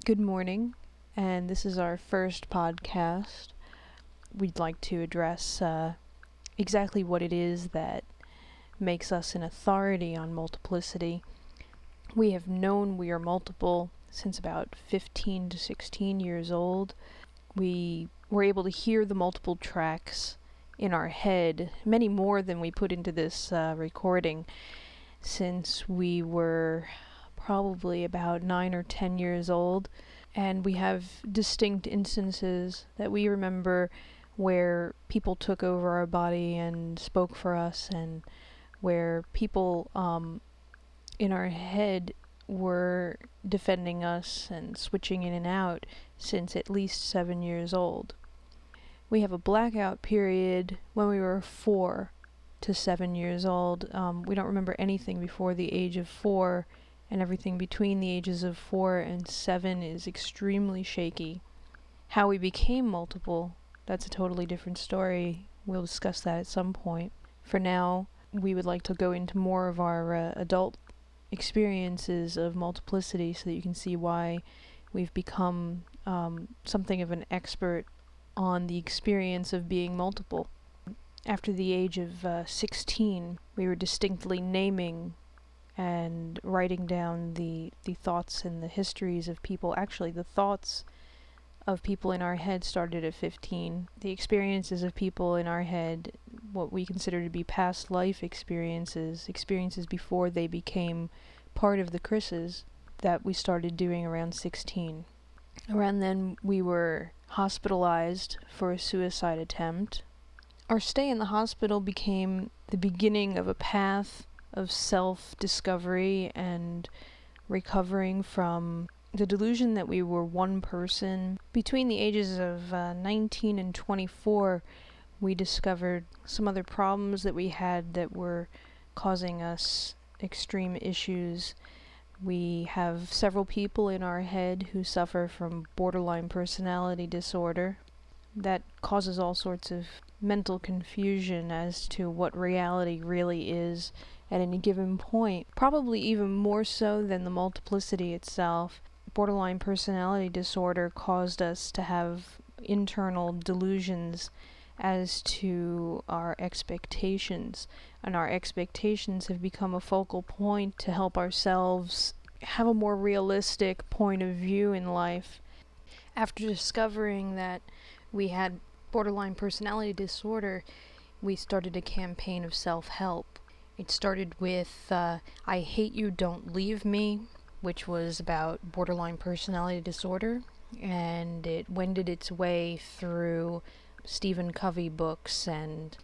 Good morning, and this is our first podcast. We'd like to address exactly what it is that makes us an authority on multiplicity. We have known we are multiple since about 15 to 16 years old. We were able to hear the multiple tracks in our head, many more than we put into this recording, since we were probably about 9 or 10 years old. And we have distinct instances that we remember where people took over our body and spoke for us, and where people in our head were defending us and switching in and out since at least 7 years old. We have a blackout period when we were 4 to 7 years old. We don't remember anything before the age of 4, and everything between the ages of 4 and 7 is extremely shaky. How we became multiple, that's a totally different story. We'll discuss that at some point. For now, we would like to go into more of our adult experiences of multiplicity so that you can see why we've become something of an expert on the experience of being multiple. After the age of 16, we were distinctly naming and writing down the thoughts and the histories of people. Actually, the thoughts of people in our head started at 15. The experiences of people in our head, what we consider to be past life experiences before they became part of the Chris's, that we started doing around 16. Around then, we were hospitalized for a suicide attempt. Our stay in the hospital became the beginning of a path of self-discovery and recovering from the delusion that we were one person. Between the ages of 19 and 24, we discovered some other problems that we had that were causing us extreme issues. We have several people in our head who suffer from borderline personality disorder. That causes all sorts of mental confusion as to what reality really is at any given point, probably even more so than the multiplicity itself. Borderline personality disorder caused us to have internal delusions as to our expectations, and our expectations have become a focal point to help ourselves have a more realistic point of view in life. After discovering that we had borderline personality disorder, we started a campaign of self-help. It started with I Hate You, Don't Leave Me, which was about borderline personality disorder, and it wended its way through Stephen Covey books and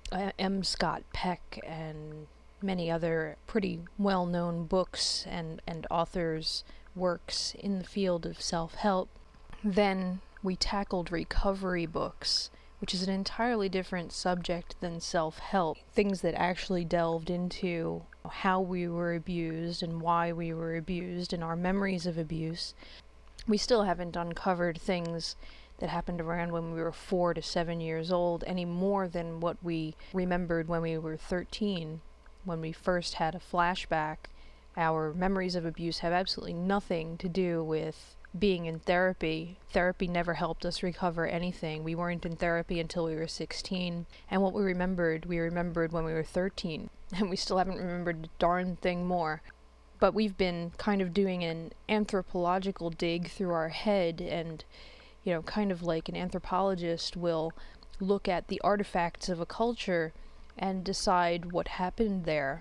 M. Scott Peck and many other pretty well-known books and authors' works in the field of self-help. Then we tackled recovery books, which is an entirely different subject than self-help. Things that actually delved into how we were abused and why we were abused and our memories of abuse. We still haven't uncovered things that happened around when we were 4 to 7 years old any more than what we remembered when we were 13, when we first had a flashback. Our memories of abuse have absolutely nothing to do with being in therapy. Therapy never helped us recover anything. We weren't in therapy until we were 16, and what we remembered when we were 13, and we still haven't remembered a darn thing more. But we've been kind of doing an anthropological dig through our head, and kind of like an anthropologist will look at the artifacts of a culture and decide what happened there.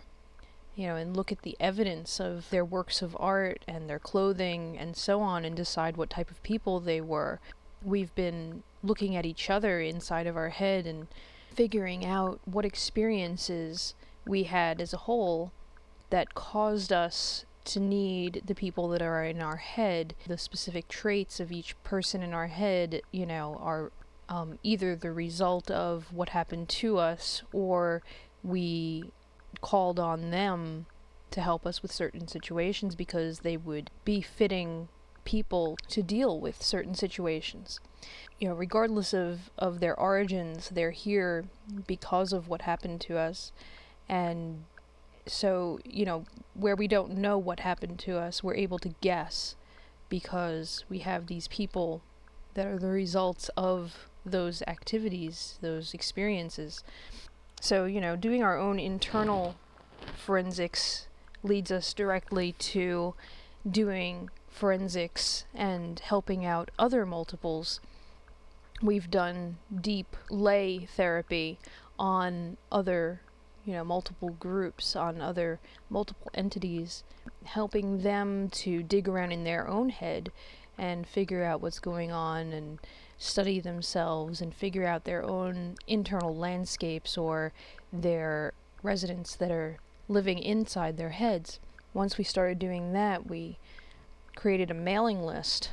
And look at the evidence of their works of art and their clothing and so on, and decide what type of people they were. We've been looking at each other inside of our head and figuring out what experiences we had as a whole that caused us to need the people that are in our head. The specific traits of each person in our head, are either the result of what happened to us, or we called on them to help us with certain situations because they would be fitting people to deal with certain situations. Regardless of their origins, they're here because of what happened to us. And so, where we don't know what happened to us, we're able to guess because we have these people that are the results of those activities, those experiences. So, doing our own internal forensics leads us directly to doing forensics and helping out other multiples. We've done deep lay therapy on other, multiple groups, on other multiple entities, helping them to dig around in their own head and figure out what's going on and study themselves and figure out their own internal landscapes or their residents that are living inside their heads. Once we started doing that, we created a mailing list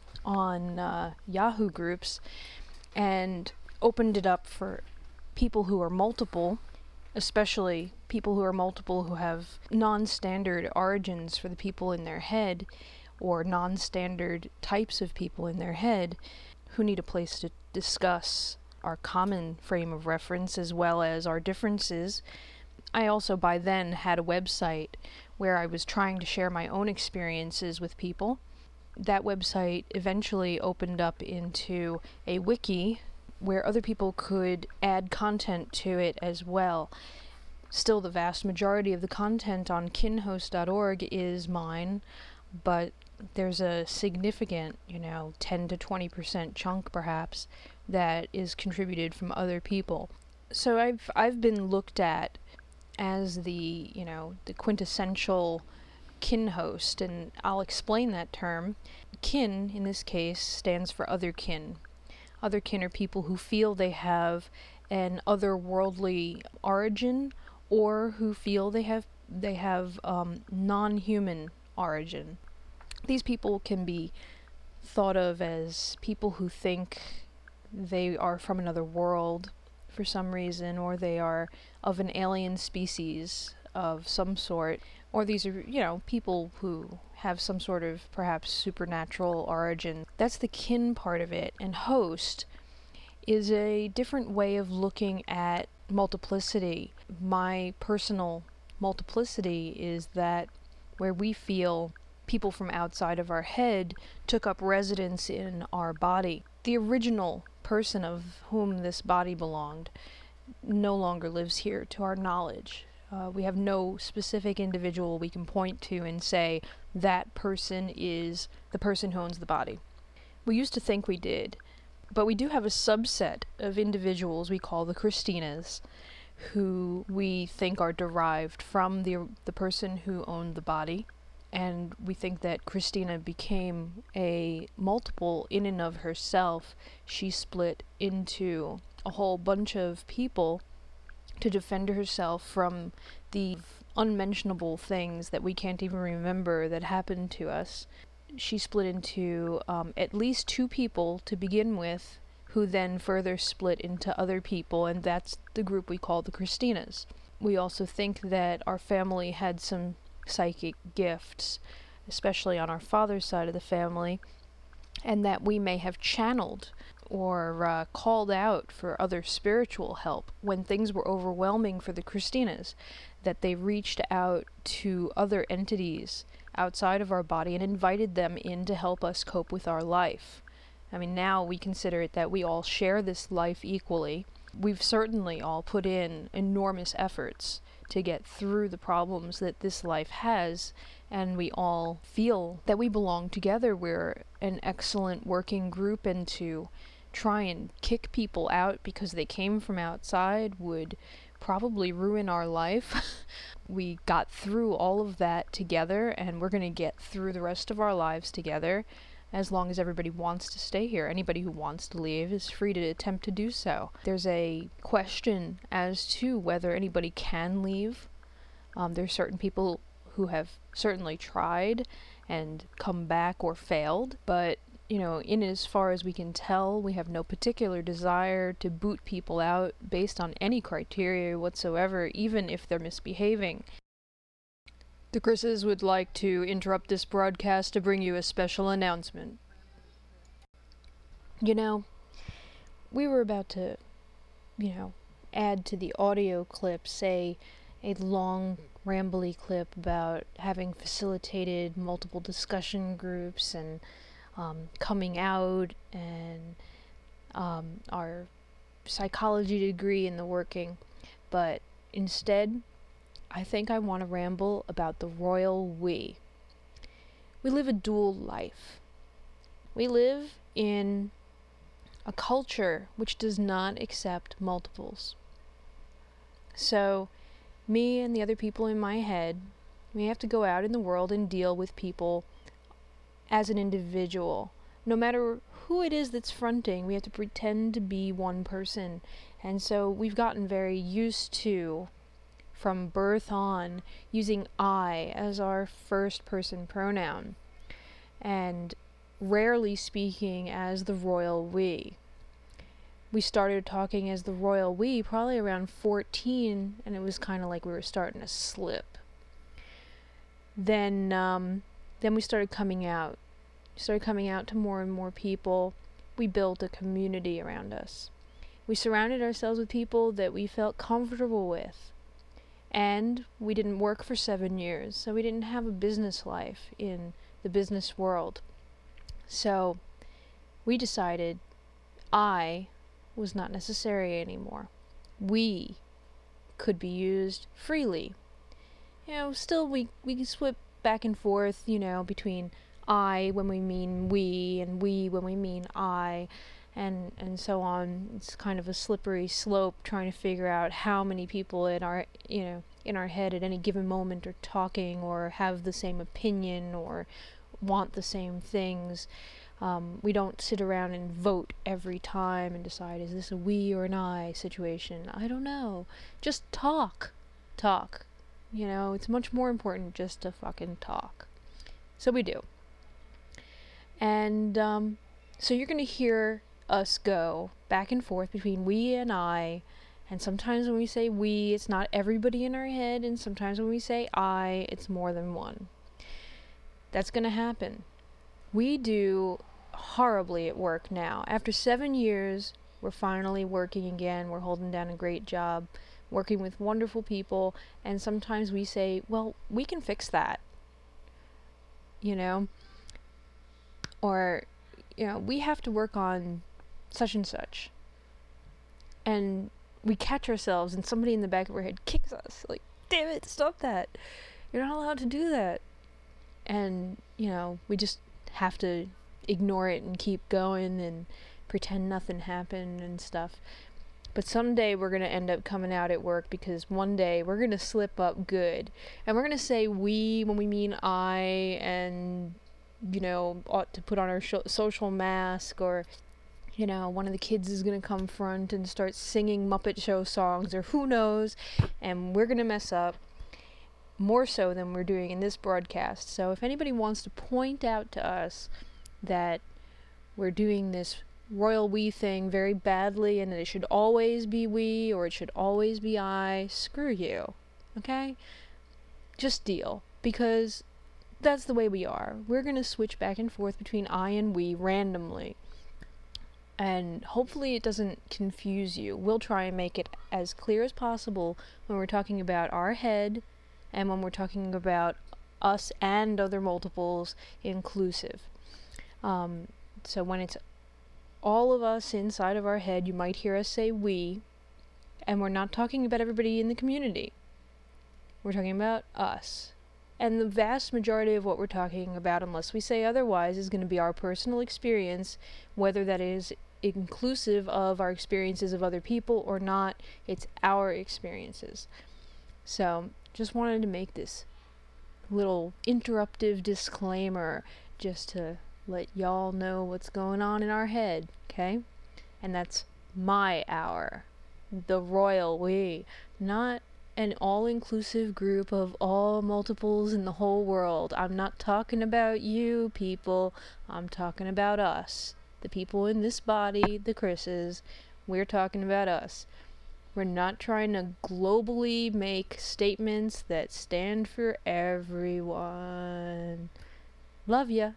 on Yahoo groups and opened it up for people who are multiple, especially people who are multiple who have non-standard origins for the people in their head, or non-standard types of people in their head, who need a place to discuss our common frame of reference as well as our differences. I also by then had a website where I was trying to share my own experiences with people. That website eventually opened up into a wiki where other people could add content to it as well. Still, the vast majority of the content on kinhost.org is mine, but there's a significant, 10 to 20% chunk perhaps that is contributed from other people. So I've been looked at as the quintessential kin host, and I'll explain that term. Kin, in this case, stands for other kin. Other kin are people who feel they have an otherworldly origin, or who feel they have non-human origin. These people can be thought of as people who think they are from another world for some reason, or they are of an alien species of some sort, or these are, people who have some sort of perhaps supernatural origin. That's the kin part of it. And host is a different way of looking at multiplicity. My personal multiplicity is that where we feel people from outside of our head took up residence in our body. The original person of whom this body belonged no longer lives here to our knowledge. We have no specific individual we can point to and say, that person is the person who owns the body. We used to think we did, but we do have a subset of individuals we call the Christinas, who we think are derived from the person who owned the body. And we think that Christina became a multiple in and of herself. She split into a whole bunch of people to defend herself from the unmentionable things that we can't even remember that happened to us. She split into at least 2 people to begin with, who then further split into other people, and that's the group we call the Christinas. We also think that our family had some psychic gifts, especially on our father's side of the family, and that we may have channeled or called out for other spiritual help when things were overwhelming for the Christinas, that they reached out to other entities outside of our body and invited them in to help us cope with our life. I mean, now we consider it that we all share this life equally. We've certainly all put in enormous efforts to get through the problems that this life has, and we all feel that we belong together. We're an excellent working group, and to try and kick people out because they came from outside would probably ruin our life. We got through all of that together, and we're going to get through the rest of our lives together as long as everybody wants to stay here. Anybody who wants to leave is free to attempt to do so. There's a question as to whether anybody can leave. There's certain people who have certainly tried and come back or failed, but in as far as we can tell, we have no particular desire to boot people out based on any criteria whatsoever, even if they're misbehaving. The Chris's would like to interrupt this broadcast to bring you a special announcement. We were about to, add to the audio clip, say, a long rambly clip about having facilitated multiple discussion groups and coming out and our psychology degree in the working, but instead I think I want to ramble about the royal we. We live a dual life. We live in a culture which does not accept multiples. So, me and the other people in my head, we have to go out in the world and deal with people as an individual. No matter who it is that's fronting, we have to pretend to be one person. And so we've gotten very used to, from birth on, using I as our first person pronoun, and rarely speaking as the royal we. We started talking as the royal we probably around 14, and it was kind of like we were starting to slip. Then we started coming out. Started coming out to more and more people. We built a community around us. We surrounded ourselves with people that we felt comfortable with. And we didn't work for 7 years, so we didn't have a business life in the business world. So we decided I was not necessary anymore. We could be used freely. Still we can swip back and forth, between I when we mean we, and we when we mean I, and so on. It's kind of a slippery slope trying to figure out how many people in our head at any given moment are talking or have the same opinion or want the same things. We don't sit around and vote every time and decide, is this a we or an I situation? I don't know. Just talk. It's much more important just to fucking talk. So we do. And so you're going to hear us go back and forth between we and I. And sometimes when we say we, it's not everybody in our head. And sometimes when we say I, it's more than one. That's going to happen. We do horribly at work now. After 7 years, we're finally working again. We're holding down a great job, working with wonderful people. And sometimes we say, well, we can fix that. Or, we have to work on such and such. And we catch ourselves and somebody in the back of our head kicks us. Like, damn it, stop that. You're not allowed to do that. And, we just have to ignore it and keep going and pretend nothing happened and stuff. But someday we're going to end up coming out at work, because one day we're going to slip up good. And we're going to say we when we mean I, and, ought to put on our social mask, or, one of the kids is going to come front and start singing Muppet Show songs, or who knows, and we're going to mess up more so than we're doing in this broadcast. So if anybody wants to point out to us that we're doing this royal we thing very badly and that it should always be we or it should always be I, screw you. Okay? Just deal. Because that's the way we are. We're going to switch back and forth between I and we randomly. And hopefully it doesn't confuse you. We'll try and make it as clear as possible when we're talking about our head and when we're talking about us and other multiples inclusive. So when it's all of us inside of our head, you might hear us say we, and we're not talking about everybody in the community. We're talking about us. And the vast majority of what we're talking about, unless we say otherwise, is going to be our personal experience, whether that is inclusive of our experiences of other people or not. It's our experiences. So, just wanted to make this little interruptive disclaimer just to let y'all know what's going on in our head, okay? And that's my hour. The royal we. Not an all-inclusive group of all multiples in the whole world. I'm not talking about you people. I'm talking about us. The people in this body, the Chris's. We're talking about us. We're not trying to globally make statements that stand for everyone. Love ya.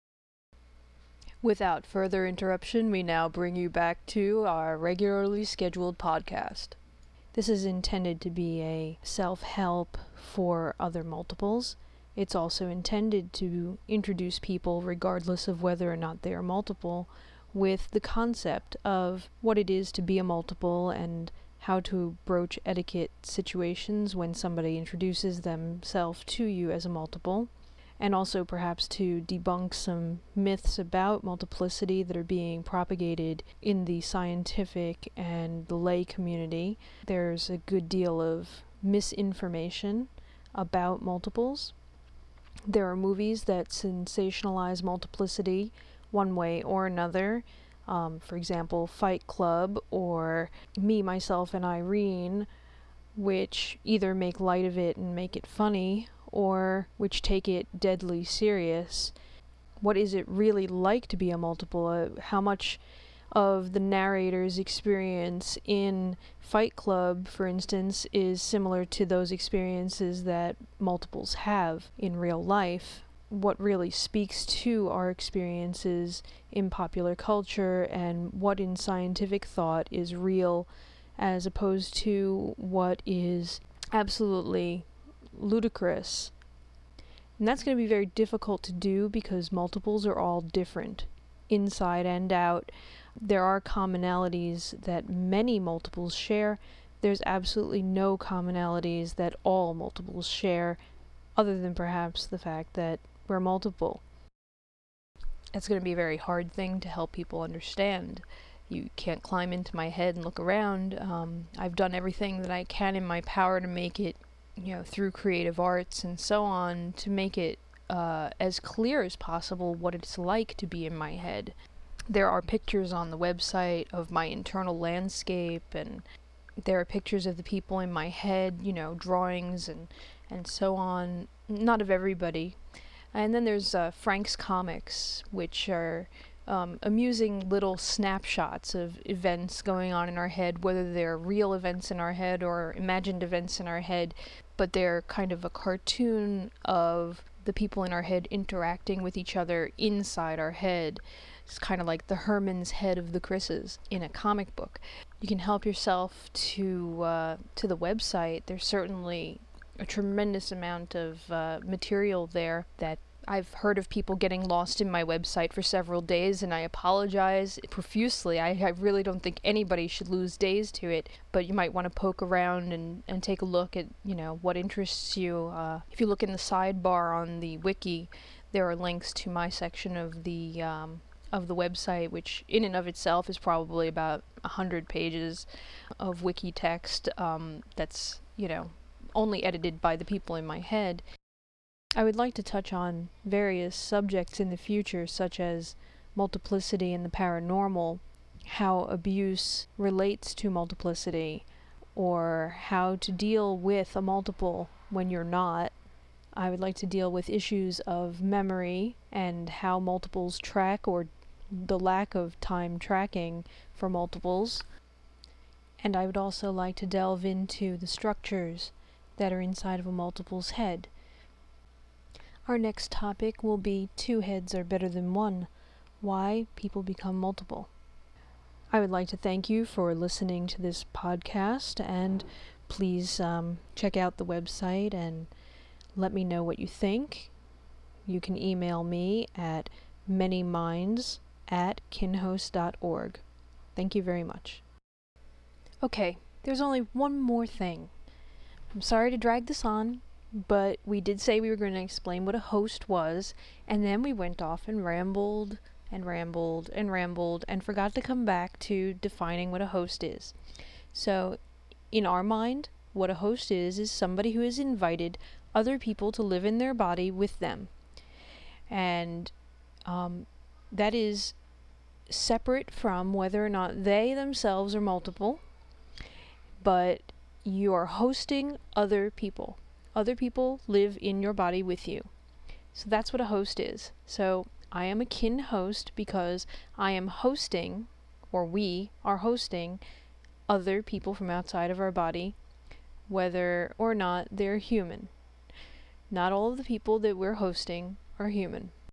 Without further interruption, we now bring you back to our regularly scheduled podcast. This is intended to be a self-help for other multiples. It's also intended to introduce people, regardless of whether or not they are multiple, with the concept of what it is to be a multiple and how to broach etiquette situations when somebody introduces themselves to you as a multiple, and also perhaps to debunk some myths about multiplicity that are being propagated in the scientific and the lay community. There's a good deal of misinformation about multiples. There are movies that sensationalize multiplicity one way or another. For example, Fight Club or Me, Myself, and Irene, which either make light of it and make it funny, or which take it deadly serious. What is it really like to be a multiple? How much of the narrator's experience in Fight Club, for instance, is similar to those experiences that multiples have in real life? What really speaks to our experiences in popular culture and what in scientific thought is real, as opposed to what is absolutely ludicrous. And that's going to be very difficult to do because multiples are all different, inside and out. There are commonalities that many multiples share. There's absolutely no commonalities that all multiples share, other than perhaps the fact that we're multiple. It's going to be a very hard thing to help people understand. You can't climb into my head and look around. I've done everything that I can in my power to make it, through creative arts and so on, to make it as clear as possible what it's like to be in my head. There are pictures on the website of my internal landscape, and there are pictures of the people in my head, drawings and so on. Not of everybody. And then there's Frank's Comics, which are amusing little snapshots of events going on in our head, whether they're real events in our head or imagined events in our head, but they're kind of a cartoon of the people in our head interacting with each other inside our head. It's kind of like the Herman's head of the Chris's in a comic book. You can help yourself to the website. There's certainly a tremendous amount of material there that I've heard of people getting lost in my website for several days, and I apologize profusely. I really don't think anybody should lose days to it, but you might want to poke around and take a look at, what interests you. If you look in the sidebar on the wiki, there are links to my section of the website, which in and of itself is probably about 100 pages of wiki text that's, only edited by the people in my head. I would like to touch on various subjects in the future, such as multiplicity and the paranormal, how abuse relates to multiplicity, or how to deal with a multiple when you're not. I would like to deal with issues of memory and how multiples track, or the lack of time tracking for multiples. And I would also like to delve into the structures that are inside of a multiple's head. Our next topic will be 2 heads are better than 1, why people become multiple. I would like to thank you for listening to this podcast, and please check out the website and let me know what you think. You can email me at manyminds@kinhost.org. Thank you very much. Okay, there's only one more thing. I'm sorry to drag this on, but we did say we were going to explain what a host was, and then we went off and rambled and rambled and rambled and forgot to come back to defining what a host is. So, in our mind, what a host is somebody who has invited other people to live in their body with them. And that is separate from whether or not they themselves are multiple, but you are hosting other people. Other people live in your body with you. So that's what a host is. So I am a kin host because I am hosting, or we are hosting, other people from outside of our body, whether or not they're human. Not all of the people that we're hosting are human.